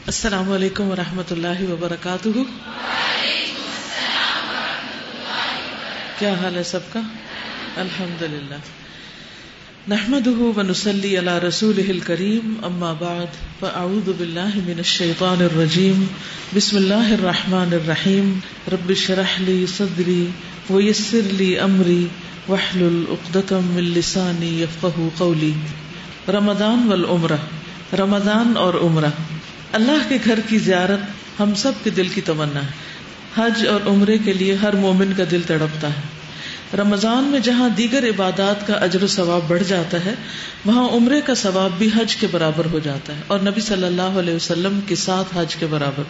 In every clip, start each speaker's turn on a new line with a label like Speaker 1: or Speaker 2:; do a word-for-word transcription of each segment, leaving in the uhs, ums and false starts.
Speaker 1: السلام علیکم ورحمۃ اللہ وبرکاتہ. کیا حال ہے سب کا؟ الحمد للہ. نحمده ونصلی علی رسولہ الکریم. اما بعد فاعوذ باللہ من الشیطان الرجیم. بسم اللہ الرحمن الرحیم. رب اشرح لی صدری ویسر لی امری واحلل عقدۃ من لسانی یفقہوا قولی. رمضان والعمرہ. رمضان اور عمرہ، اللہ کے گھر کی زیارت ہم سب کے دل کی تمنا ہے. حج اور عمرے کے لیے ہر مومن کا دل تڑپتا ہے. رمضان میں جہاں دیگر عبادات کا اجر و ثواب بڑھ جاتا ہے، وہاں عمرے کا ثواب بھی حج کے برابر ہو جاتا ہے، اور نبی صلی اللہ علیہ وسلم کے ساتھ حج کے برابر.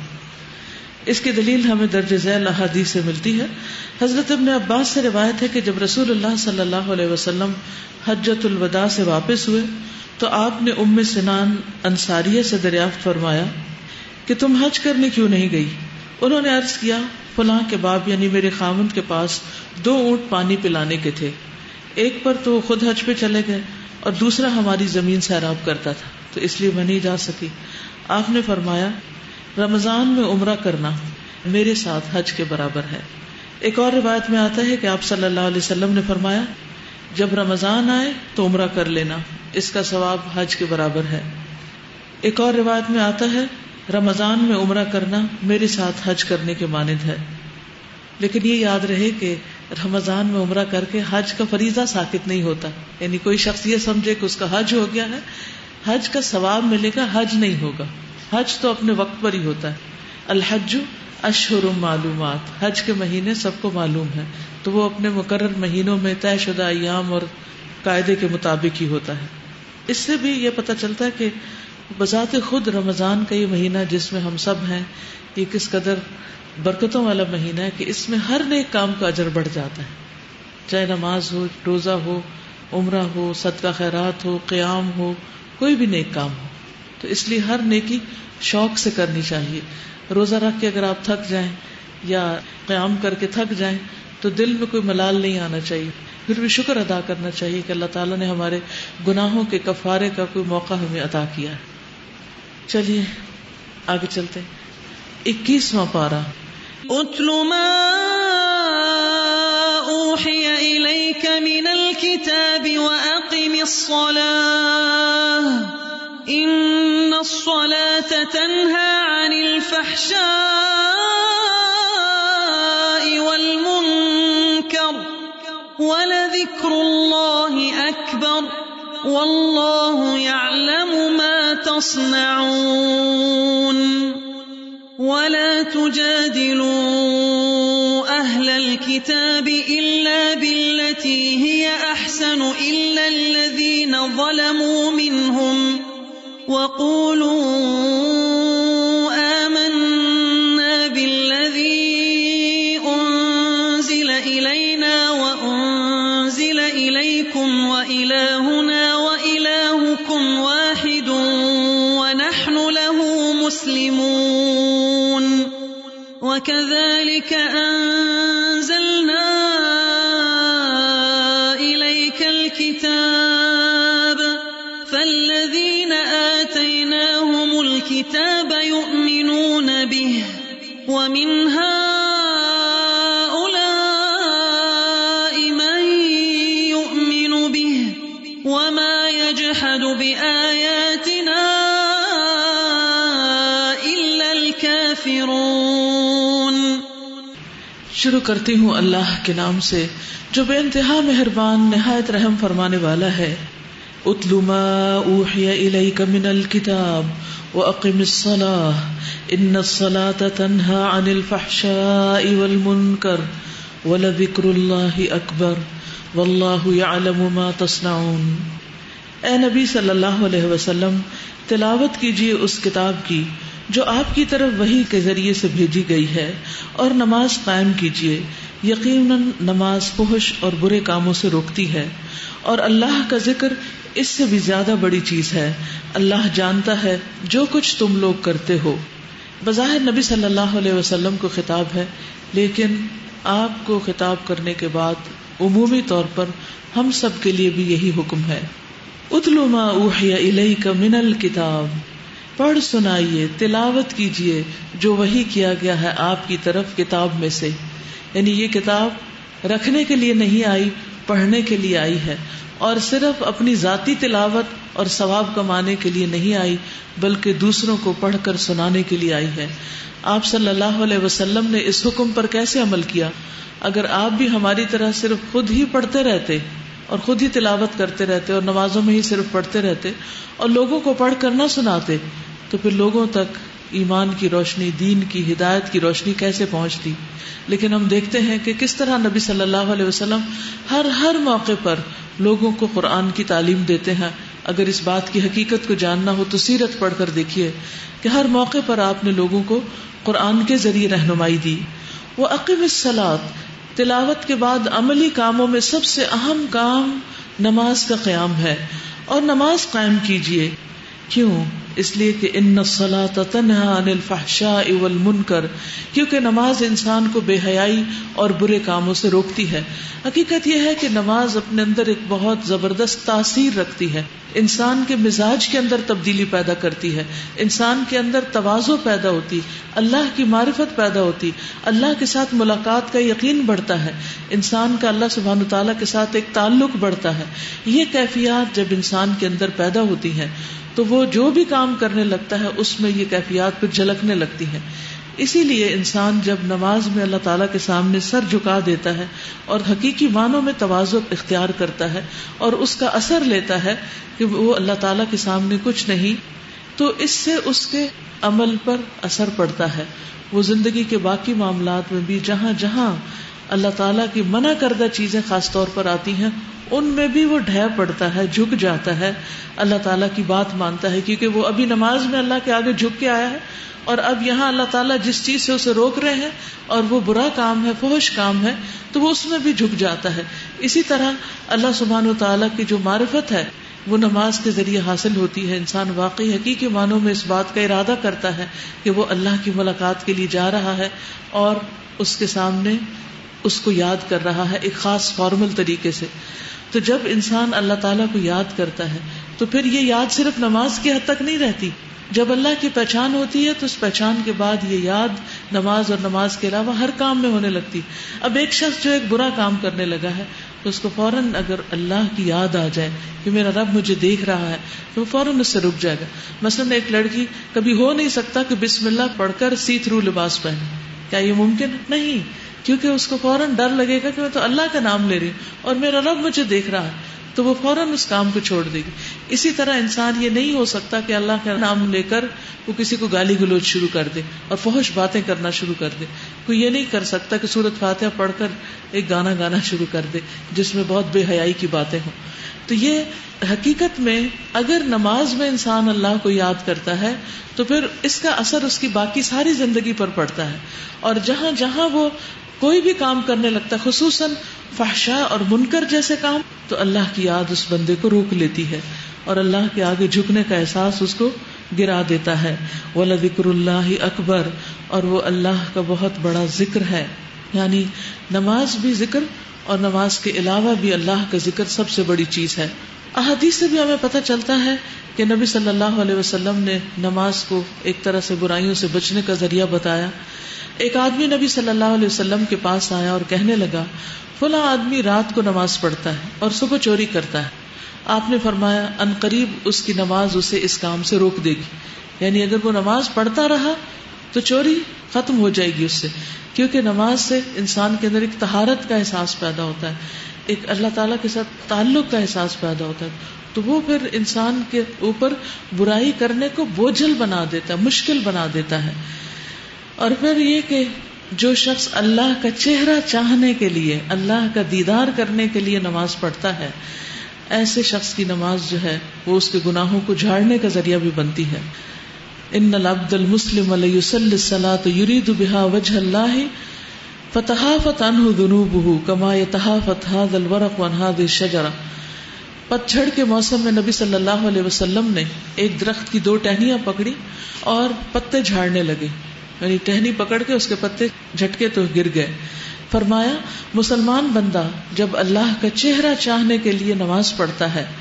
Speaker 1: اس کی دلیل ہمیں درج ذیل احادیث سے ملتی ہے. حضرت ابن عباس سے روایت ہے کہ جب رسول اللہ صلی اللہ علیہ وسلم حجۃ الوداع سے واپس ہوئے تو آپ نے ام سنان انصاریہ سے دریافت فرمایا کہ تم حج کرنے کیوں نہیں گئی؟ انہوں نے عرض کیا، فلاں کے باب یعنی میرے خاوند کے پاس دو اونٹ پانی پلانے کے تھے، ایک پر تو خود حج پہ چلے گئے اور دوسرا ہماری زمین سیراب کرتا تھا، تو اس لیے میں نہیں جا سکی. آپ نے فرمایا، رمضان میں عمرہ کرنا میرے ساتھ حج کے برابر ہے. ایک اور روایت میں آتا ہے کہ آپ صلی اللہ علیہ وسلم نے فرمایا، جب رمضان آئے تو عمرہ کر لینا، اس کا ثواب حج کے برابر ہے. ایک اور روایت میں آتا ہے، رمضان میں عمرہ کرنا میرے ساتھ حج کرنے کے مانند ہے. لیکن یہ یاد رہے کہ رمضان میں عمرہ کر کے حج کا فریضہ ساقط نہیں ہوتا. یعنی کوئی شخص یہ سمجھے کہ اس کا حج ہو گیا ہے، حج کا ثواب ملے گا، حج نہیں ہوگا. حج تو اپنے وقت پر ہی ہوتا ہے. الحج اشہر معلومات، حج کے مہینے سب کو معلوم ہے، تو وہ اپنے مقرر مہینوں میں طے شدہ ایام اور قاعدے کے مطابق ہی ہوتا ہے. اس سے بھی یہ پتہ چلتا ہے کہ بذات خود رمضان کا یہ مہینہ جس میں ہم سب ہیں، یہ کس قدر برکتوں والا مہینہ ہے کہ اس میں ہر نیک کام کا اجر بڑھ جاتا ہے، چاہے نماز ہو، روزہ ہو، عمرہ ہو، صدقہ خیرات ہو، قیام ہو، کوئی بھی نیک کام ہو. تو اس لیے ہر نیکی شوق سے کرنی چاہیے. روزہ رکھ کے اگر آپ تھک جائیں یا قیام کر کے تھک جائیں تو دل میں کوئی ملال نہیں آنا چاہیے، پھر بھی شکر ادا کرنا چاہیے کہ اللہ تعالیٰ نے ہمارے گناہوں کے کفارے کا کوئی موقع ہمیں عطا کیا ہے. چلیے آگے چلتے ہیں. اکیسواں پارہ.
Speaker 2: اتل ما اوحی الیک من الکتاب واقم الصلاة ان الصلاة تنہی عن الفحشاء والمنکر ولذکر اللہ اکبر واللہ یعلم ما تصنعون ولا تجادلوا اہل الكتاب الا بالتي هي احسن الا الذين ظلموا منهم وقولوا آمنا بالذي أنزل إلينا وأنزل إليكم وإلهنا وإلهكم واحد ونحن له مسلمون وكذلك أنزلنا إليك الكتاب فالذين آتيناهم الكتاب يؤمنون به ومن هؤلاء من يؤمن به وما يجحد بآياتنا إلا الكافرون.
Speaker 1: شروع کرتی ہوں اللہ کے نام سے جو بے انتہا مہربان نہایت رحم فرمانے والا ہے. اتل ما اوحی الیک من الکتاب واقم الصلاة ان الصلاة تنہی عن الفحشاء والمنکر ولذکر اللہ اکبر واللہ یعلم ما تصنعون. اے نبی صلی اللہ علیہ وسلم، تلاوت کیجیے اس کتاب کی جو آپ کی طرف وحی کے ذریعے سے بھیجی گئی ہے، اور نماز قائم کیجیے. یقیناً نماز فحش اور برے کاموں سے روکتی ہے، اور اللہ کا ذکر اس سے بھی زیادہ بڑی چیز ہے. اللہ جانتا ہے جو کچھ تم لوگ کرتے ہو. بظاہر نبی صلی اللہ علیہ وسلم کو خطاب ہے، لیکن آپ کو خطاب کرنے کے بعد عمومی طور پر ہم سب کے لیے بھی یہی حکم ہے. اتل ما اوحی الیک من الکتاب، پڑھ سنائیے، تلاوت کیجیے جو وحی کیا گیا ہے آپ کی طرف کتاب میں سے. یعنی یہ کتاب رکھنے کے لیے نہیں آئی، پڑھنے کے لیے آئی ہے، اور صرف اپنی ذاتی تلاوت اور ثواب کمانے کے لیے نہیں آئی بلکہ دوسروں کو پڑھ کر سنانے کے لیے آئی ہے. آپ صلی اللہ علیہ وسلم نے اس حکم پر کیسے عمل کیا؟ اگر آپ بھی ہماری طرح صرف خود ہی پڑھتے رہتے اور خود ہی تلاوت کرتے رہتے اور نمازوں میں ہی صرف پڑھتے رہتے اور لوگوں کو پڑھ کر نہ سناتے تو پھر لوگوں تک ایمان کی روشنی، دین کی ہدایت کی روشنی کیسے پہنچتی؟ لیکن ہم دیکھتے ہیں کہ کس طرح نبی صلی اللہ علیہ وسلم ہر ہر موقع پر لوگوں کو قرآن کی تعلیم دیتے ہیں. اگر اس بات کی حقیقت کو جاننا ہو تو سیرت پڑھ کر دیکھیے کہ ہر موقع پر آپ نے لوگوں کو قرآن کے ذریعے رہنمائی دی. وَأَقِمِ الصَّلَاةَ، تلاوت کے بعد عملی کاموں میں سب سے اہم کام نماز کا قیام ہے، اور نماز قائم کیجیے. کیوں؟ اس لیے کہ ان الصلاۃ تنہی عن الفحشاء والمنکر، کیونکہ نماز انسان کو بے حیائی اور برے کاموں سے روکتی ہے. حقیقت یہ ہے کہ نماز اپنے اندر ایک بہت زبردست تاثیر رکھتی ہے، انسان کے مزاج کے اندر تبدیلی پیدا کرتی ہے، انسان کے اندر تواضع پیدا ہوتی، اللہ کی معرفت پیدا ہوتی، اللہ کے ساتھ ملاقات کا یقین بڑھتا ہے، انسان کا اللہ سبحانہ تعالیٰ کے ساتھ ایک تعلق بڑھتا ہے. یہ کیفیات جب انسان کے اندر پیدا ہوتی ہیں تو وہ جو بھی کام کرنے لگتا ہے اس میں یہ کیفیات پھر جھلکنے لگتی ہیں. اسی لیے انسان جب نماز میں اللہ تعالیٰ کے سامنے سر جھکا دیتا ہے اور حقیقی معنوں میں تواضع اختیار کرتا ہے اور اس کا اثر لیتا ہے کہ وہ اللہ تعالیٰ کے سامنے کچھ نہیں، تو اس سے اس کے عمل پر اثر پڑتا ہے. وہ زندگی کے باقی معاملات میں بھی جہاں جہاں اللہ تعالیٰ کی منع کردہ چیزیں خاص طور پر آتی ہیں ان میں بھی وہ ڈھہ پڑتا ہے، جھک جاتا ہے، اللہ تعالیٰ کی بات مانتا ہے، کیونکہ وہ ابھی نماز میں اللہ کے آگے جھک کے آیا ہے اور اب یہاں اللہ تعالیٰ جس چیز سے اسے روک رہے ہیں اور وہ برا کام ہے، فحش کام ہے، تو وہ اس میں بھی جھک جاتا ہے. اسی طرح اللہ سبحانہ وتعالیٰ کی جو معرفت ہے وہ نماز کے ذریعے حاصل ہوتی ہے. انسان واقعی حقیقی معنوں میں اس بات کا ارادہ کرتا ہے کہ وہ اللہ کی ملاقات کے لیے جا رہا ہے اور اس کے سامنے اس کو یاد کر رہا ہے ایک خاص فارمل طریقے سے. تو جب انسان اللہ تعالیٰ کو یاد کرتا ہے تو پھر یہ یاد صرف نماز کی حد تک نہیں رہتی. جب اللہ کی پہچان ہوتی ہے تو اس پہچان کے بعد یہ یاد نماز اور نماز کے علاوہ ہر کام میں ہونے لگتی. اب ایک شخص جو ایک برا کام کرنے لگا ہے تو اس کو فوراً اگر اللہ کی یاد آ جائے کہ میرا رب مجھے دیکھ رہا ہے تو وہ فوراً اس سے رک جائے گا. مثلاً ایک لڑکی کبھی ہو نہیں سکتا کہ بسم اللہ پڑھ کر سی تھرو لباس پہنے، کیا یہ ممکن؟ نہیں، کیونکہ اس کو فوراً ڈر لگے گا کہ میں تو اللہ کا نام لے رہی ہوں اور میرا رب مجھے دیکھ رہا ہے، تو وہ فوراً اس کام کو چھوڑ دے گی. اسی طرح انسان یہ نہیں ہو سکتا کہ اللہ کا نام لے کر وہ کسی کو گالی گلوچ شروع کر دے اور فحش باتیں کرنا شروع کر دے. کوئی یہ نہیں کر سکتا کہ سورۃ فاتحہ پڑھ کر ایک گانا گانا شروع کر دے جس میں بہت بے حیائی کی باتیں ہوں. تو یہ حقیقت میں اگر نماز میں انسان اللہ کو یاد کرتا ہے تو پھر اس کا اثر اس کی باقی ساری زندگی پر پڑتا ہے، اور جہاں جہاں وہ کوئی بھی کام کرنے لگتا ہے، خصوصاً فحشاء اور منکر جیسے کام، تو اللہ کی یاد اس بندے کو روک لیتی ہے اور اللہ کے آگے جھکنے کا احساس اس کو گرا دیتا ہے. وَلَذِكْرُ اللَّهِ اکبر، اور وہ اللہ کا بہت بڑا ذکر ہے. یعنی نماز بھی ذکر اور نماز کے علاوہ بھی اللہ کا ذکر سب سے بڑی چیز ہے. احادیث سے بھی ہمیں پتہ چلتا ہے کہ نبی صلی اللہ علیہ وسلم نے نماز کو ایک طرح سے برائیوں سے بچنے کا ذریعہ بتایا. ایک آدمی نبی صلی اللہ علیہ وسلم کے پاس آیا اور کہنے لگا فلاں آدمی رات کو نماز پڑھتا ہے اور صبح چوری کرتا ہے. آپ نے فرمایا ان قریب اس کی نماز اسے اس کام سے روک دے گی. یعنی اگر وہ نماز پڑھتا رہا تو چوری ختم ہو جائے گی اس سے، کیونکہ نماز سے انسان کے اندر ایک طہارت کا احساس پیدا ہوتا ہے، ایک اللہ تعالیٰ کے ساتھ تعلق کا احساس پیدا ہوتا ہے. تو وہ پھر انسان کے اوپر برائی کرنے کو بوجھل بنا دیتا ہے، مشکل بنا دیتا ہے. اور پھر یہ کہ جو شخص اللہ کا چہرہ چاہنے کے لیے، اللہ کا دیدار کرنے کے لیے نماز پڑھتا ہے، ایسے شخص کی نماز جو ہے وہ اس کے گناہوں کو جھاڑنے کا ذریعہ بھی بنتی ہے. ان العبد المسلم لیصلی الصلاۃ یرید بها وجه اللہ فتحافت عنہ ذنوبہ کما یتحافت هذا الورق عن هذه الشجرہ. پتجھڑ کے موسم میں نبی صلی اللہ علیہ وسلم نے ایک درخت کی دو ٹہنیاں پکڑی اور پتے جھاڑنے لگے، یعنی ٹہنی پکڑ کے اس کے پتے جھٹکے تو گر گئے. فرمایا مسلمان بندہ جب اللہ کا چہرہ چاہنے کے لیے نماز پڑھتا ہے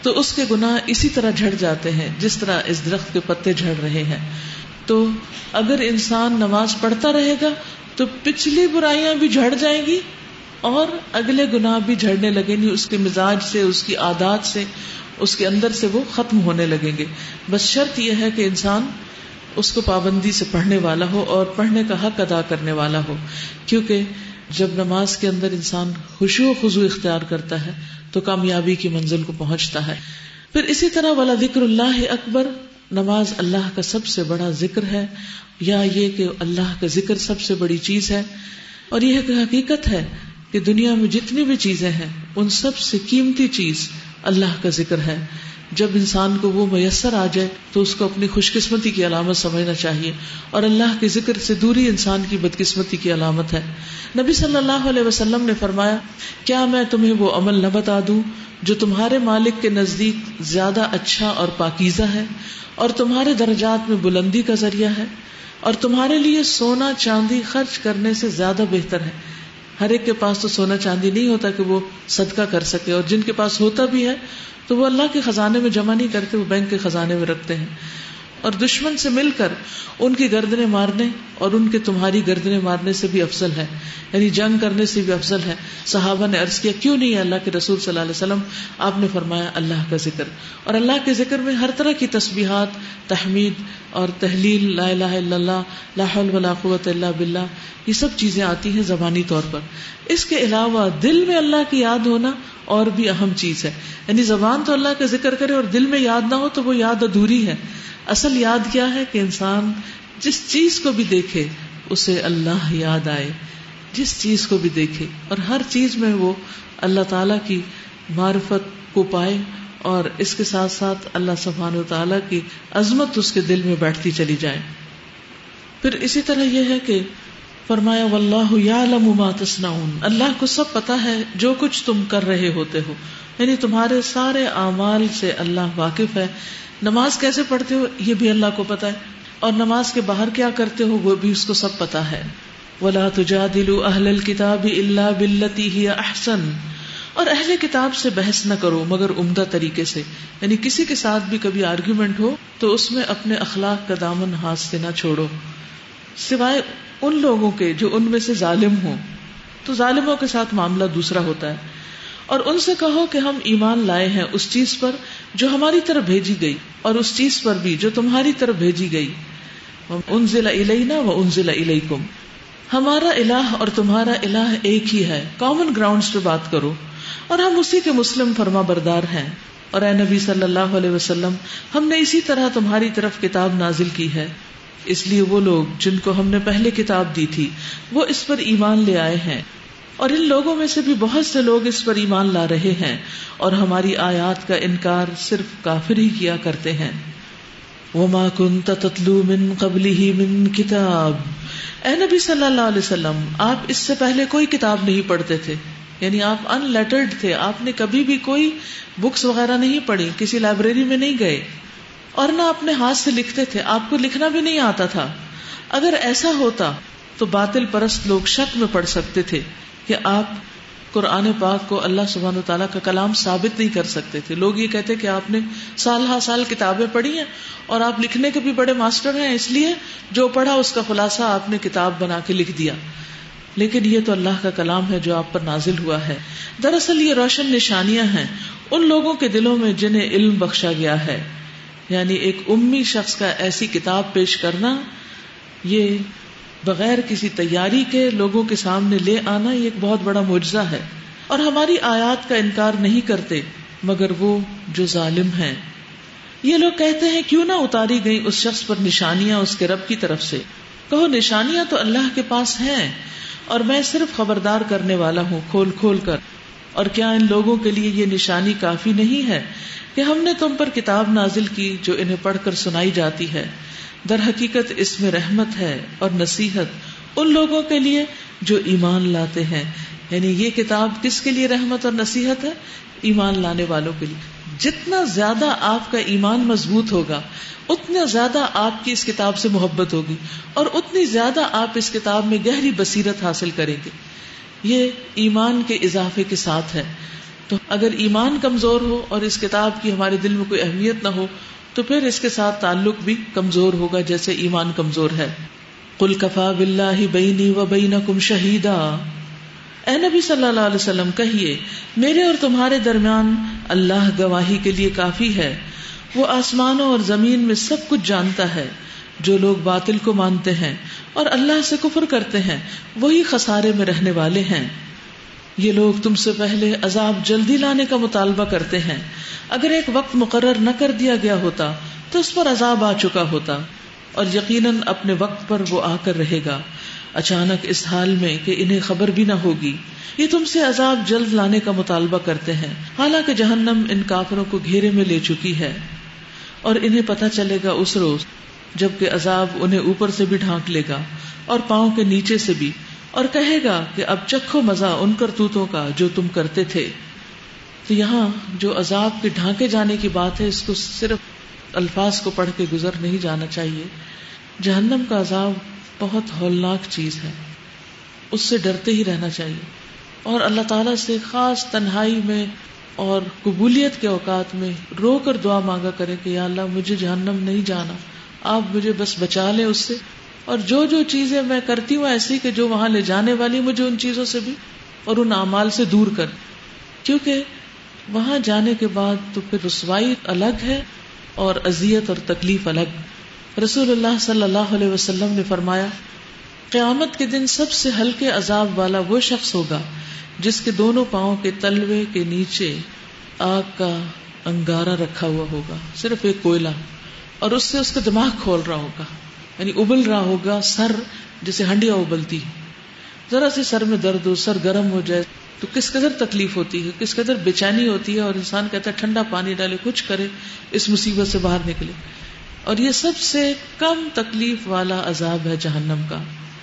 Speaker 1: تو اس کے گناہ اسی طرح جھڑ جاتے ہیں جس طرح اس درخت کے پتے جھڑ رہے ہیں. تو اگر انسان نماز پڑھتا رہے گا تو پچھلی برائیاں بھی جھڑ جائیں گی اور اگلے گناہ بھی جھڑنے لگیں گے، اس کے مزاج سے، اس کی عادات سے، اس کے اندر سے وہ ختم ہونے لگیں گے. بس شرط یہ ہے کہ انسان اس کو پابندی سے پڑھنے والا ہو اور پڑھنے کا حق ادا کرنے والا ہو، کیونکہ جب نماز کے اندر انسان خشوع و خضوع اختیار کرتا ہے تو کامیابی کی منزل کو پہنچتا ہے. پھر اسی طرح والا ذکر اللہ اکبر، نماز اللہ کا سب سے بڑا ذکر ہے، یا یہ کہ اللہ کا ذکر سب سے بڑی چیز ہے. اور یہ ایک حقیقت ہے کہ دنیا میں جتنی بھی چیزیں ہیں ان سب سے قیمتی چیز اللہ کا ذکر ہے. جب انسان کو وہ میسر آ جائے تو اس کو اپنی خوش قسمتی کی علامت سمجھنا چاہیے، اور اللہ کے ذکر سے دوری انسان کی بدقسمتی کی علامت ہے. نبی صلی اللہ علیہ وسلم نے فرمایا، کیا میں تمہیں وہ عمل نہ بتا دوں جو تمہارے مالک کے نزدیک زیادہ اچھا اور پاکیزہ ہے اور تمہارے درجات میں بلندی کا ذریعہ ہے، اور تمہارے لیے سونا چاندی خرچ کرنے سے زیادہ بہتر ہے. ہر ایک کے پاس تو سونا چاندی نہیں ہوتا کہ وہ صدقہ کر سکے، اور جن کے پاس ہوتا بھی ہے تو وہ اللہ کے خزانے میں جمع نہیں کرتے، وہ بینک کے خزانے میں رکھتے ہیں. اور دشمن سے مل کر ان کی گردنیں مارنے اور ان کے تمہاری گردنیں مارنے سے بھی افضل ہے، یعنی جنگ کرنے سے بھی افضل ہے. صحابہ نے عرض کیا، کیوں نہیں ہے اللہ کے رسول صلی اللہ علیہ وسلم؟ آپ نے فرمایا، اللہ کا ذکر. اور اللہ کے ذکر میں ہر طرح کی تسبیحات، تحمید اور تحلیل، لا الہ الا اللہ، لا حول ولا قوت الا باللہ، یہ سب چیزیں آتی ہیں زبانی طور پر. اس کے علاوہ دل میں اللہ کی یاد ہونا اور بھی اہم چیز ہے. یعنی زبان تو اللہ کا ذکر کرے اور دل میں یاد نہ ہو تو وہ یاد ادھوری ہے. اصل یاد کیا ہے کہ انسان جس چیز کو بھی دیکھے اسے اللہ یاد آئے، جس چیز کو بھی دیکھے اور ہر چیز میں وہ اللہ تعالی کی معرفت کو پائے، اور اس کے ساتھ ساتھ اللہ سبحانہ و تعالی کی عظمت اس کے دل میں بیٹھتی چلی جائے. پھر اسی طرح یہ ہے کہ فرمایا، واللہ یعلم ما تصنعون، اللہ کو سب پتا ہے جو کچھ تم کر رہے ہوتے ہو، یعنی تمہارے سارے اعمال سے اللہ واقف ہے. نماز کیسے پڑھتے ہو یہ بھی اللہ کو پتا ہے، اور نماز کے باہر کیا کرتے ہو وہ بھی اس کو سب پتا ہے. ولا تجادلوا اہل الکتاب الا باللتی ہی احسن، اور اہل کتاب سے بحث نہ کرو مگر عمدہ طریقے سے، یعنی کسی کے ساتھ بھی کبھی آرگیومنٹ ہو تو اس میں اپنے اخلاق کا دامن ہاتھ سے نہ چھوڑو، سوائے ان لوگوں کے جو ان میں سے ظالم ہوں، تو ظالموں کے ساتھ معاملہ دوسرا ہوتا ہے. اور ان سے کہو کہ ہم ایمان لائے ہیں اس چیز پر جو ہماری طرف بھیجی گئی، اور اس چیز پر بھی جو تمہاری طرف بھیجی گئی. انزل الینا و انزل الیکم، ہمارا الہ اور تمہارا الہ ایک ہی ہے. کامن گراؤنڈز پہ بات کرو، اور ہم اسی کے مسلم فرما بردار ہیں. اور اے نبی صلی اللہ علیہ وسلم، ہم نے اسی طرح تمہاری طرف کتاب نازل کی ہے، اس لیے وہ لوگ جن کو ہم نے پہلے کتاب دی تھی وہ اس پر ایمان لے آئے ہیں، اور ان لوگوں میں سے بھی بہت سے لوگ اس پر ایمان لا رہے ہیں، اور ہماری آیات کا انکار صرف کافر ہی کیا کرتے ہیں. وما كنت تتلو من قبله من کتاب، اے نبی صلی اللہ علیہ وسلم آپ اس سے پہلے کوئی کتاب نہیں پڑھتے تھے، یعنی آپ ان لیٹرڈ تھے، آپ نے کبھی بھی کوئی بکس وغیرہ نہیں پڑھی، کسی لائبریری میں نہیں گئے، اور نہ اپنے ہاتھ سے لکھتے تھے، آپ کو لکھنا بھی نہیں آتا تھا. اگر ایسا ہوتا تو باطل پرست لوگ شک میں پڑ سکتے تھے کہ آپ قرآن پاک کو اللہ سبحانہ وتعالیٰ کا کلام ثابت نہیں کر سکتے تھے. لوگ یہ کہتے کہ آپ نے سال ہا سال کتابیں پڑھی ہیں اور آپ لکھنے کے بھی بڑے ماسٹر ہیں، اس لیے جو پڑھا اس کا خلاصہ آپ نے کتاب بنا کے لکھ دیا. لیکن یہ تو اللہ کا کلام ہے جو آپ پر نازل ہوا ہے. دراصل یہ روشن نشانیاں ہیں ان لوگوں کے دلوں میں جنہیں علم بخشا گیا ہے. یعنی ایک امی شخص کا ایسی کتاب پیش کرنا، یہ بغیر کسی تیاری کے لوگوں کے سامنے لے آنا، یہ ایک بہت بڑا معجزہ ہے. اور ہماری آیات کا انکار نہیں کرتے مگر وہ جو ظالم ہیں. یہ لوگ کہتے ہیں کیوں نہ اتاری گئی اس شخص پر نشانیاں اس کے رب کی طرف سے. کہو نشانیاں تو اللہ کے پاس ہیں اور میں صرف خبردار کرنے والا ہوں کھول کھول کر. اور کیا ان لوگوں کے لیے یہ نشانی کافی نہیں ہے کہ ہم نے تم پر کتاب نازل کی جو انہیں پڑھ کر سنائی جاتی ہے. در حقیقت اس میں رحمت ہے اور نصیحت ان لوگوں کے لیے جو ایمان لاتے ہیں. یعنی یہ کتاب کس کے لیے رحمت اور نصیحت ہے؟ ایمان لانے والوں کے لیے. جتنا زیادہ آپ کا ایمان مضبوط ہوگا اتنا زیادہ آپ کی اس کتاب سے محبت ہوگی اور اتنی زیادہ آپ اس کتاب میں گہری بصیرت حاصل کریں گے. یہ ایمان کے اضافے کے ساتھ ہے. تو اگر ایمان کمزور ہو اور اس کتاب کی ہمارے دل میں کوئی اہمیت نہ ہو تو پھر اس کے ساتھ تعلق بھی کمزور ہوگا جیسے ایمان کمزور ہے. قل کفا باللہ بینی و بینکم شہیدا، اے نبی صلی اللہ علیہ وسلم کہیے میرے اور تمہارے درمیان اللہ گواہی کے لیے کافی ہے. وہ آسمانوں اور زمین میں سب کچھ جانتا ہے. جو لوگ باطل کو مانتے ہیں اور اللہ سے کفر کرتے ہیں وہی خسارے میں رہنے والے ہیں. یہ لوگ تم سے پہلے عذاب جلدی لانے کا مطالبہ کرتے ہیں. اگر ایک وقت مقرر نہ کر دیا گیا ہوتا تو اس پر عذاب آ چکا ہوتا، اور یقیناً اپنے وقت پر وہ آ کر رہے گا، اچانک اس حال میں کہ انہیں خبر بھی نہ ہوگی. یہ تم سے عذاب جلد لانے کا مطالبہ کرتے ہیں، حالانکہ جہنم ان کافروں کو گھیرے میں لے چکی ہے، اور انہیں پتہ چلے گا اس روز جبکہ عذاب انہیں اوپر سے بھی ڈھانک لے گا اور پاؤں کے نیچے سے بھی، اور کہے گا کہ اب چکھو مزہ ان کرتوتوں کا جو تم کرتے تھے. تو یہاں جو عذاب کے ڈھانکے جانے کی بات ہے، اس کو صرف الفاظ کو پڑھ کے گزر نہیں جانا چاہیے. جہنم کا عذاب بہت ہولناک چیز ہے، اس سے ڈرتے ہی رہنا چاہیے، اور اللہ تعالیٰ سے خاص تنہائی میں اور قبولیت کے اوقات میں رو کر دعا مانگا کرے کہ یا اللہ مجھے جہنم نہیں جانا، آپ مجھے بس بچا لیں اس سے، اور جو جو چیزیں میں کرتی ہوں ایسی کہ جو وہاں لے جانے والی، مجھے ان چیزوں سے بھی اور ان اعمال سے دور کر، کیونکہ وہاں جانے کے بعد تو پھر رسوائی الگ ہے اور اذیت اور تکلیف الگ. رسول اللہ صلی اللہ علیہ وسلم نے فرمایا قیامت کے دن سب سے ہلکے عذاب والا وہ شخص ہوگا جس کے دونوں پاؤں کے تلوے کے نیچے آگ کا انگارہ رکھا ہوا ہوگا، صرف ایک کوئلہ، اور اس سے اس کا دماغ کھول رہا ہوگا، یعنی ابل رہا ہوگا سر جیسے ہنڈیا ابلتی. ذرا سی سر میں درد ہو، سر گرم ہو جائے تو کس قدر تکلیف ہوتی ہے، کس قدر بے چینی ہوتی ہے، اور انسان کہتا ہے ٹھنڈا پانی ڈالے، کچھ کرے اس مصیبت سے باہر نکلے. اور یہ سب سے کم تکلیف والا عذاب ہے جہنم کا.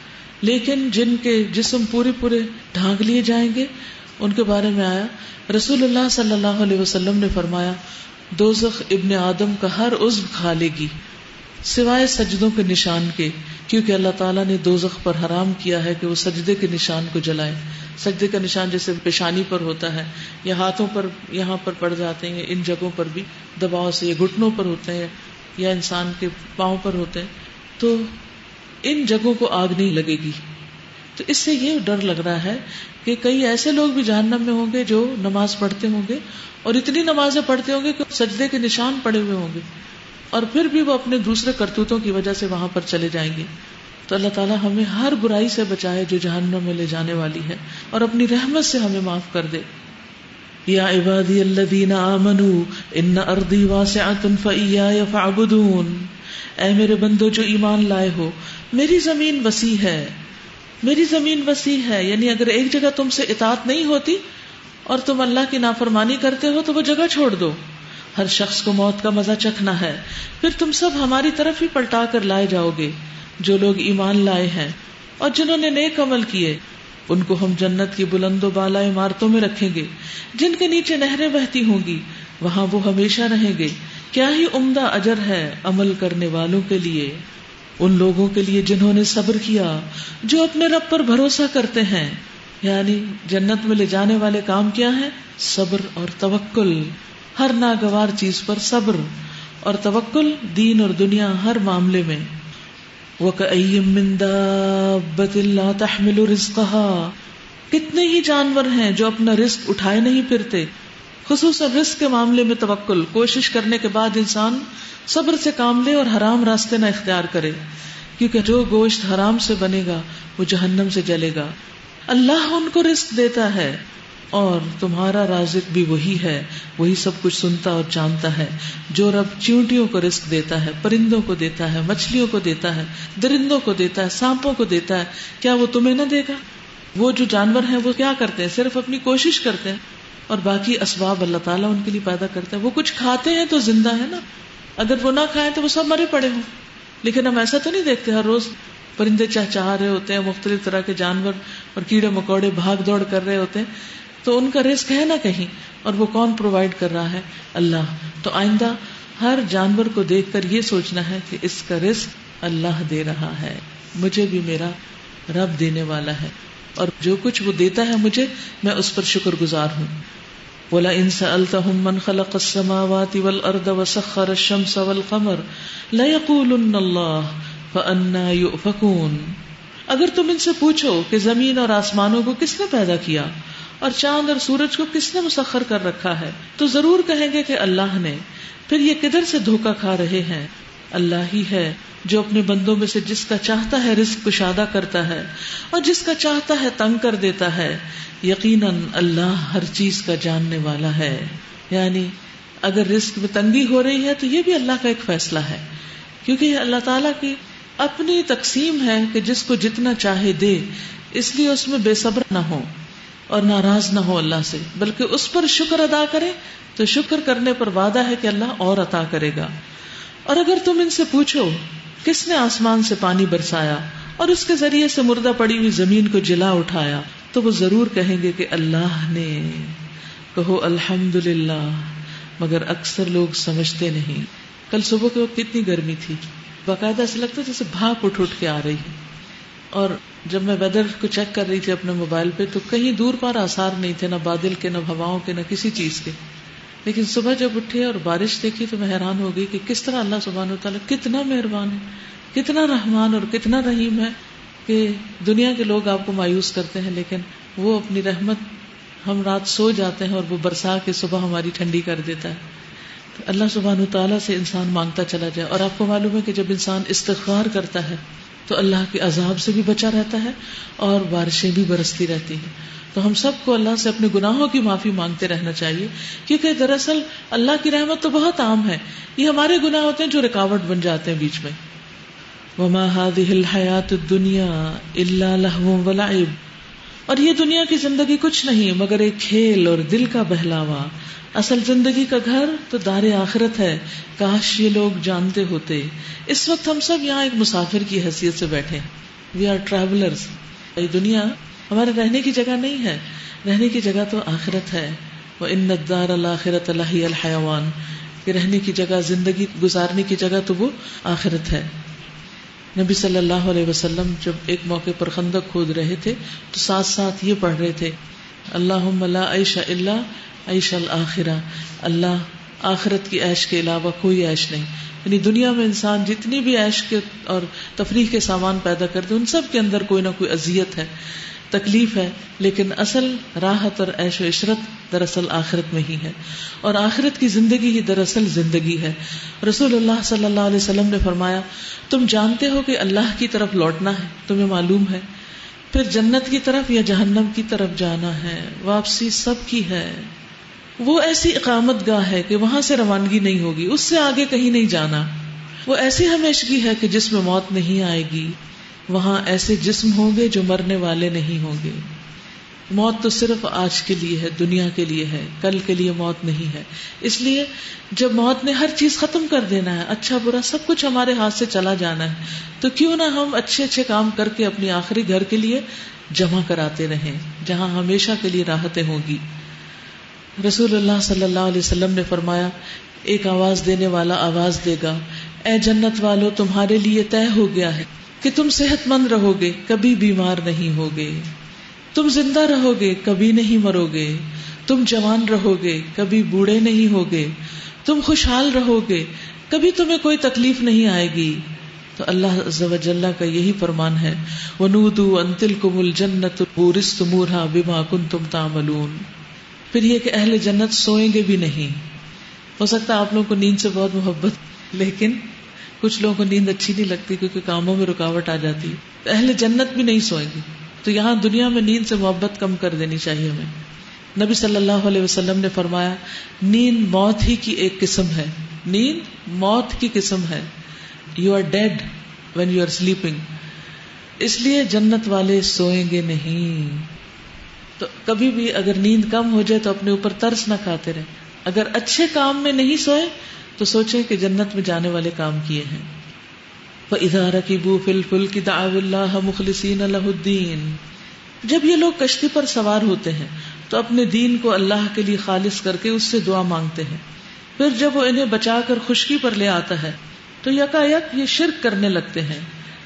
Speaker 1: لیکن جن کے جسم پورے پورے ڈھانک لیے جائیں گے ان کے بارے میں آیا رسول اللہ صلی اللہ علیہ وسلم نے فرمایا دوزخ ابن آدم کا ہر عضو کھا لے گی سوائے سجدوں کے نشان کے، کیونکہ اللہ تعالیٰ نے دوزخ پر حرام کیا ہے کہ وہ سجدے کے نشان کو جلائے. سجدے کا نشان جیسے پیشانی پر ہوتا ہے یا ہاتھوں پر یہاں پر پڑ جاتے ہیں، ان جگہوں پر بھی دباؤ سے، یا گھٹنوں پر ہوتے ہیں یا انسان کے پاؤں پر ہوتے ہیں، تو ان جگہوں کو آگ نہیں لگے گی. تو اس سے یہ ڈر لگ رہا ہے کہ کئی ایسے لوگ بھی جہنم میں ہوں گے جو نماز پڑھتے ہوں گے اور اتنی نمازیں پڑھتے ہوں گے کہ سجدے کے نشان پڑے ہوئے ہوں گے، اور پھر بھی وہ اپنے دوسرے کرتوتوں کی وجہ سے وہاں پر چلے جائیں گے. تو اللہ تعالیٰ ہمیں ہر برائی سے بچائے جو جہنم میں لے جانے والی ہے، اور اپنی رحمت سے ہمیں معاف کر دے. یا عبادی الذین آمنوا ان ارضی واسعۃ فإیایا فاعبدون، اے میرے بندو جو ایمان لائے ہو، میری زمین وسیع ہے، میری زمین وسیع ہے. یعنی اگر ایک جگہ تم سے اطاعت نہیں ہوتی اور تم اللہ کی نافرمانی کرتے ہو تو وہ جگہ چھوڑ دو. ہر شخص کو موت کا مزہ چکھنا ہے، پھر تم سب ہماری طرف ہی پلٹا کر لائے جاؤ گے. جو لوگ ایمان لائے ہیں اور جنہوں نے نیک عمل کیے ان کو ہم جنت کی بلند و بالا عمارتوں میں رکھیں گے جن کے نیچے نہریں بہتی ہوں گی، وہاں وہ ہمیشہ رہیں گے. کیا ہی عمدہ اجر ہے عمل کرنے والوں کے لیے، ان لوگوں کے لیے جنہوں نے صبر کیا، جو اپنے رب پر بھروسہ کرتے ہیں. یعنی جنت میں لے جانے والے کام کیا ہیں؟ صبر اور توکل. ہر ناگوار چیز پر صبر اور توکل، دین اور دنیا ہر معاملے میں. وَكَأَيٍّ مِّن دَابَّةٍ لَّا تَحْمِلُ رِزْقَهَا، کتنے ہی جانور ہیں جو اپنا رزق اٹھائے نہیں پھرتے. خصوصاً رزق کے معاملے میں توکل، کوشش کرنے کے بعد انسان صبر سے کام لے اور حرام راستے نہ اختیار کرے، کیونکہ جو گوشت حرام سے بنے گا وہ جہنم سے جلے گا. اللہ ان کو رزق دیتا ہے اور تمہارا رازق بھی وہی ہے، وہی سب کچھ سنتا اور جانتا ہے. جو رب چیونٹیوں کو رزق دیتا ہے، پرندوں کو دیتا ہے، مچھلیوں کو دیتا ہے، درندوں کو دیتا ہے، سانپوں کو دیتا ہے، کیا وہ تمہیں نہ دے گا؟ وہ جو جانور ہیں وہ کیا کرتے ہیں؟ صرف اپنی کوشش کرتے ہیں، اور باقی اسباب اللہ تعالیٰ ان کے لیے پیدا کرتا ہے. وہ کچھ کھاتے ہیں تو زندہ ہے نا، اگر وہ نہ کھائیں تو وہ سب مرے پڑے ہوں. لیکن ہم ایسا تو نہیں دیکھتے ہر روز پرندے چہچہا رہے ہوتے ہیں، مختلف طرح کے جانور اور کیڑے مکوڑے بھاگ دوڑ کر رہے ہوتے ہیں، تو ان کا رزق ہے نا کہیں، اور وہ کون پرووائڈ کر رہا ہے؟ اللہ. تو آئندہ ہر جانور کو دیکھ کر یہ سوچنا ہے کہ اس کا رزق اللہ دے رہا ہے، مجھے بھی میرا رب دینے والا ہے، اور جو کچھ وہ دیتا ہے مجھے، میں اس پر شکر گزار ہوں. وَلَئِن سَأَلْتَهُم مَّنْ خَلَقَ السَّمَاوَاتِ وَالْأَرْضَ وَسَخَّرَ الشَّمْسَ وَالْقَمَرَ لَيَقُولُنَّ اللَّهُ فَأَنَّىٰ يُؤْفَكُونَ۔ اگر تم ان سے پوچھو کہ زمین اور آسمانوں کو کس نے پیدا کیا اور چاند اور سورج کو کس نے مسخر کر رکھا ہے، تو ضرور کہیں گے کہ اللہ نے۔ پھر یہ کدھر سے دھوکہ کھا رہے ہیں؟ اللہ ہی ہے جو اپنے بندوں میں سے جس کا چاہتا ہے رزق کشادہ کرتا ہے اور جس کا چاہتا ہے تنگ کر دیتا ہے، یقیناً اللہ ہر چیز کا جاننے والا ہے۔ یعنی اگر رزق میں تنگی ہو رہی ہے تو یہ بھی اللہ کا ایک فیصلہ ہے، کیونکہ یہ اللہ تعالیٰ کی اپنی تقسیم ہے کہ جس کو جتنا چاہے دے، اس لیے اس میں بے صبر نہ ہو اور ناراض نہ ہو اللہ سے، بلکہ اس پر شکر ادا کرے تو شکر کرنے پر وعدہ ہے کہ اللہ اور عطا کرے گا۔ اور اگر تم ان سے پوچھو کس نے آسمان سے پانی برسایا اور اس کے ذریعے سے مردہ پڑی ہوئی زمین کو جلا اٹھایا، تو وہ ضرور کہیں گے کہ اللہ نے۔ کہو الحمدللہ، مگر اکثر لوگ سمجھتے نہیں۔ کل صبح کے وقت کتنی گرمی تھی، باقاعدہ ایسا لگتا جیسے بھاپ اٹھ اٹھ کے آ رہی ہے۔ اور جب میں ویدر کو چیک کر رہی تھی اپنے موبائل پہ تو کہیں دور پر آثار نہیں تھے، نہ بادل کے، نہ ہواؤں کے، نہ کسی چیز کے۔ لیکن صبح جب اٹھے اور بارش دیکھی تو میں حیران ہو گئی کہ کس طرح اللہ سبحانہ وتعالیٰ کتنا مہربان ہے، کتنا رحمان اور کتنا رحیم ہے کہ دنیا کے لوگ آپ کو مایوس کرتے ہیں، لیکن وہ اپنی رحمت، ہم رات سو جاتے ہیں اور وہ برسا کے صبح ہماری ٹھنڈی کر دیتا ہے۔ تو اللہ سبحانہ وتعالیٰ سے انسان مانگتا چلا جائے۔ اور آپ کو معلوم ہے کہ جب انسان استغفار کرتا ہے تو اللہ کے عذاب سے بھی بچا رہتا ہے اور بارشیں بھی برستی رہتی ہیں۔ تو ہم سب کو اللہ سے اپنے گناہوں کی معافی مانگتے رہنا چاہیے، کیونکہ دراصل اللہ کی رحمت تو بہت عام ہے، یہ ہمارے گناہ ہوتے ہیں جو رکاوٹ بن جاتے ہیں بیچ میں۔ وما هذه الحیات الدنیا الا لہو ولعب، اور یہ دنیا کی زندگی کچھ نہیں مگر ایک کھیل اور دل کا بہلاوا، اصل زندگی کا گھر تو دار آخرت ہے، کاش یہ لوگ جانتے ہوتے۔ اس وقت ہم سب یہاں ایک مسافر کی حیثیت سے بیٹھے ہیں، وی آر ٹریولرز۔ یہ دنیا ہمارے رہنے کی جگہ نہیں ہے، رہنے کی جگہ تو آخرت ہے۔ وَإِنَّ الدَّارَ الْآخِرَةَ لَهِيَ الْحَيَوَانُ، کہ رہنے کی جگہ، زندگی گزارنے کی جگہ تو وہ آخرت ہے۔ نبی صلی اللہ علیہ وسلم جب ایک موقع پر خندق کھود رہے تھے تو ساتھ ساتھ یہ پڑھ رہے تھے، اللہم لا عیش الا عیش الآخرہ، اللہ آخرت کی عیش کے علاوہ کوئی عیش نہیں۔ یعنی دنیا میں انسان جتنی بھی عیش کے اور تفریح کے سامان پیدا کرتے ان سب کے اندر کوئی نہ کوئی اذیت ہے، تکلیف ہے، لیکن اصل راحت اور عیش و عشرت دراصل آخرت میں ہی ہے، اور آخرت کی زندگی ہی دراصل زندگی ہے۔ رسول اللہ صلی اللہ علیہ وسلم نے فرمایا، تم جانتے ہو کہ اللہ کی طرف لوٹنا ہے، تمہیں معلوم ہے، پھر جنت کی طرف یا جہنم کی طرف جانا ہے، واپسی سب کی ہے۔ وہ ایسی اقامت گاہ ہے کہ وہاں سے روانگی نہیں ہوگی، اس سے آگے کہیں نہیں جانا۔ وہ ایسی ہمیشگی ہے کہ جس میں موت نہیں آئے گی، وہاں ایسے جسم ہوں گے جو مرنے والے نہیں ہوں گے۔ موت تو صرف آج کے لیے ہے، دنیا کے لیے ہے، کل کے لیے موت نہیں ہے۔ اس لیے جب موت نے ہر چیز ختم کر دینا ہے، اچھا برا سب کچھ ہمارے ہاتھ سے چلا جانا ہے، تو کیوں نہ ہم اچھے اچھے کام کر کے اپنی آخری گھر کے لیے جمع کراتے رہیں، جہاں ہمیشہ کے لیے راحتیں ہوں گی۔ رسول اللہ صلی اللہ علیہ وسلم نے فرمایا، ایک آواز دینے والا آواز دے گا، اے جنت والو، تمہارے لیے طے ہو گیا ہے کہ تم صحت مند رہو گے، کبھی بیمار نہیں ہوگے، تم زندہ رہو گے، کبھی نہیں مرو گے، تم جوان رہو گے، کبھی بوڑھے نہیں ہوگے، تم خوشحال رہو گے، کبھی تمہیں کوئی تکلیف نہیں آئے گی۔ تو اللہ عز و جل کا یہی فرمان ہے، وَنُودُوا أَن تِلْكُمُ الْجَنَّةُ أُورِثْتُمُوهَا بِمَا كُنتُمْ تَعْمَلُونَ۔ پھر یہ کہ اہل جنت سوئیں گے بھی نہیں۔ ہو سکتا ہے آپ لوگوں کو نیند سے بہت محبت، لیکن کچھ لوگوں کو نیند اچھی نہیں لگتی کیونکہ کاموں میں رکاوٹ آ جاتی ہے، تو اہل جنت بھی نہیں سوئیں گے۔ تو یہاں دنیا میں نیند سے محبت کم کر دینی چاہیے ہمیں۔ نبی صلی اللہ علیہ وسلم نے فرمایا، نیند موت ہی کی ایک قسم ہے، نیند موت کی قسم ہے۔ You are dead when you are sleeping, اس لیے جنت والے سوئیں گے نہیں۔ تو کبھی بھی اگر نیند کم ہو جائے تو اپنے اوپر ترس نہ کھاتے رہیں، اگر اچھے کام میں نہیں سوئے تو سوچیں کہ جنت میں جانے والے کام کیے ہیں۔ فَإِذَا رَكِبُوا فِي الْفُلْكِ دَعَوُا اللَّهَ مُخْلِصِينَ لَهُ الدِّينَ، جب یہ لوگ کشتی پر سوار ہوتے ہیں تو اپنے دین کو اللہ کے لیے خالص کر کے اس سے دعا مانگتے ہیں، پھر جب وہ انہیں بچا کر خشکی پر لے آتا ہے تو یکا یک یہ شرک کرنے لگتے ہیں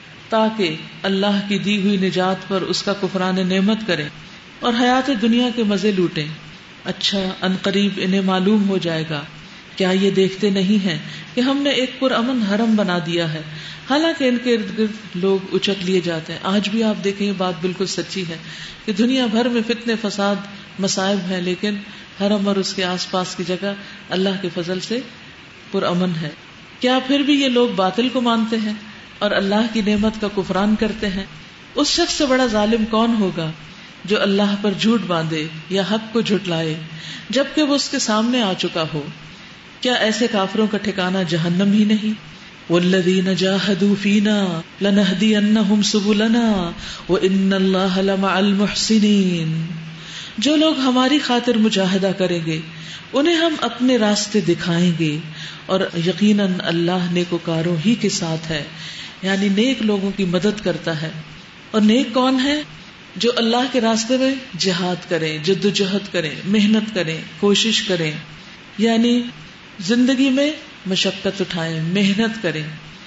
Speaker 1: تاکہ اللہ کی دی ہوئی نجات پر اس کا کفران نعمت کریں اور حیات دنیا کے مزے لوٹیں۔ اچھا ان قریب انہیں معلوم ہو جائے گا، کیا یہ دیکھتے نہیں ہیں کہ ہم نے ایک پرامن حرم بنا دیا ہے، حالانکہ ان کے ارد گرد لوگ اچک لیے جاتے ہیں. آج بھی آپ دیکھیں یہ بات بالکل سچی ہے کہ دنیا بھر میں فتنے فساد مصائب ہیں، لیکن حرم اور اس کے آس پاس کی جگہ اللہ کے فضل سے پرامن ہے. کیا پھر بھی یہ لوگ باطل کو مانتے ہیں اور اللہ کی نعمت کا کفران کرتے ہیں؟ اس شخص سے بڑا ظالم کون ہوگا جو اللہ پر جھوٹ باندھے یا حق کو جھٹلائے جبکہ وہ اس کے سامنے آ چکا ہو. کیا ایسے کافروں کا ٹھکانہ جہنم ہی نہیں؟ والذین جاہدوا فینا لنہدینہم سبلنا وان اللہ لمع المحسنین. جو لوگ ہماری خاطر مجاہدہ کریں گے انہیں ہم اپنے راستے دکھائیں گے اور یقیناً اللہ نیکوکاروں ہی کے ساتھ ہے، یعنی نیک لوگوں کی مدد کرتا ہے. اور نیک کون ہے؟ جو اللہ کے راستے میں جہاد کریں، جد و جہد کریں، محنت کریں، کوشش کریں، یعنی زندگی میں مشقت اٹھائیں، محنت کریں.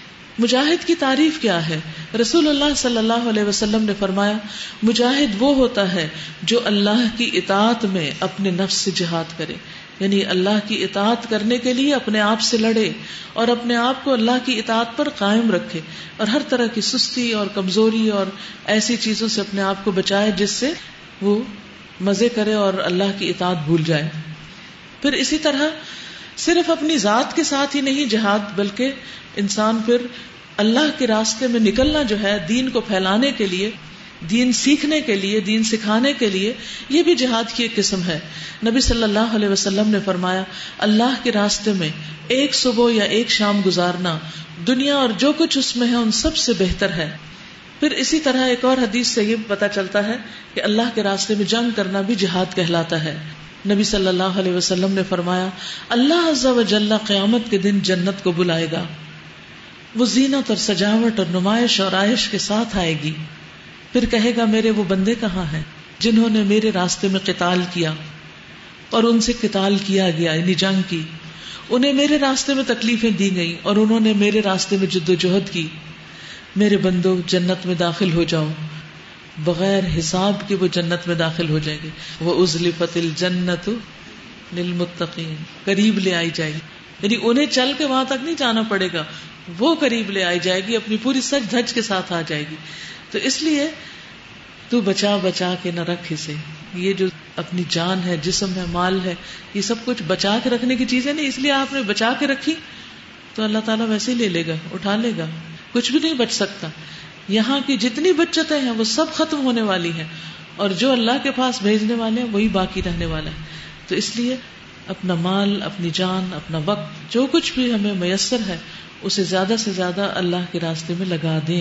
Speaker 1: مجاہد کی تعریف کیا ہے؟ رسول اللہ صلی اللہ علیہ وسلم نے فرمایا مجاہد وہ ہوتا ہے جو اللہ کی اطاعت میں اپنے نفس سے جہاد کرے، یعنی اللہ کی اطاعت کرنے کے لیے اپنے آپ سے لڑے اور اپنے آپ کو اللہ کی اطاعت پر قائم رکھے اور ہر طرح کی سستی اور کمزوری اور ایسی چیزوں سے اپنے آپ کو بچائے جس سے وہ مزے کرے اور اللہ کی اطاعت بھول جائے. پھر اسی طرح صرف اپنی ذات کے ساتھ ہی نہیں جہاد، بلکہ انسان پھر اللہ کے راستے میں نکلنا جو ہے دین کو پھیلانے کے لیے، دین سیکھنے کے لیے، دین سکھانے کے لیے، یہ بھی جہاد کی ایک قسم ہے. نبی صلی اللہ علیہ وسلم نے فرمایا اللہ کے راستے میں ایک صبح یا ایک شام گزارنا دنیا اور جو کچھ اس میں ہے ان سب سے بہتر ہے. پھر اسی طرح ایک اور حدیث سے یہ پتہ چلتا ہے کہ اللہ کے راستے میں جنگ کرنا بھی جہاد کہلاتا ہے. نبی صلی اللہ علیہ وسلم نے فرمایا اللہ عز و جل قیامت کے دن جنت کو بلائے گا، وہ زینت اور سجاوٹ اور نمائش اور عائش کے ساتھ آئے گی. پھر کہے گا میرے وہ بندے کہاں ہیں جنہوں نے میرے راستے میں قتال کیا اور ان سے قتال کیا گیا، یعنی جنگ کی، انہیں میرے راستے میں تکلیفیں دی گئیں اور انہوں نے میرے راستے میں جد و جہد کی. میرے بندو جنت میں داخل ہو جاؤ، بغیر حساب کے وہ جنت میں داخل ہو جائیں گے. وَأُزْلِفَتِ الْجَنَّةُ لِلْمُتَّقِينَ، قریب لے آئی جائے گی، یعنی انہیں چل کے وہاں تک نہیں جانا پڑے گا، وہ قریب لے آئی جائے گی، اپنی پوری سج دھج کے ساتھ آ جائے گی. تو اس لیے تو بچا بچا کے نہ رکھ اسے. یہ جو اپنی جان ہے، جسم ہے، مال ہے، یہ سب کچھ بچا کے رکھنے کی چیزیں نہیں، اس لیے آپ نے بچا کے رکھی تو اللہ تعالیٰ ویسے ہی لے لے گا، اٹھا لے گا، کچھ بھی نہیں بچ سکتا. یہاں کی جتنی بچتیں ہیں وہ سب ختم ہونے والی ہیں اور جو اللہ کے پاس بھیجنے والے ہیں وہی باقی رہنے والا ہے. تو اس لیے اپنا مال، اپنی جان، اپنا وقت، جو کچھ بھی ہمیں میسر ہے اسے زیادہ سے زیادہ اللہ کے راستے میں لگا دیں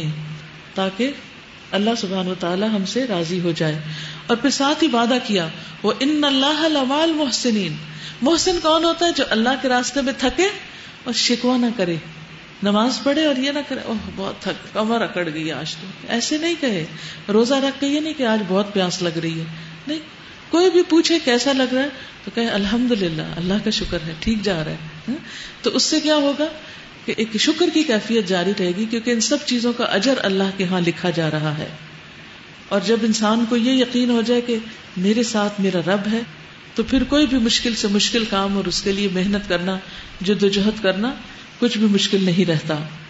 Speaker 1: تاکہ اللہ سبحانہ وتعالی ہم سے راضی ہو جائے. اور پھر ساتھ ہی وعدہ کیا وہ ان اللہ لمع المحسنین. محسن کون ہوتا ہے؟ جو اللہ کے راستے میں تھکے اور شکوہ نہ کرے، نماز پڑھے اور یہ نہ کرے اوہ بہت تھک، کمر اکڑ گئی آج تو، ایسے نہیں کہے. روزہ رکھ کے یہ نہیں کہ آج بہت پیاس لگ رہی ہے، نہیں. کوئی بھی پوچھے کیسا لگ رہا ہے تو کہے الحمدللہ، اللہ کا شکر ہے، ٹھیک جا رہا ہے. تو اس سے کیا ہوگا کہ ایک شکر کی کیفیت جاری رہے گی، کیونکہ ان سب چیزوں کا اجر اللہ کے ہاں لکھا جا رہا ہے. اور جب انسان کو یہ یقین ہو جائے کہ میرے ساتھ میرا رب ہے تو پھر کوئی بھی مشکل سے مشکل کام اور اس کے لیے محنت کرنا، جد و جہد کرنا کچھ بھی مشکل نہیں رہتا.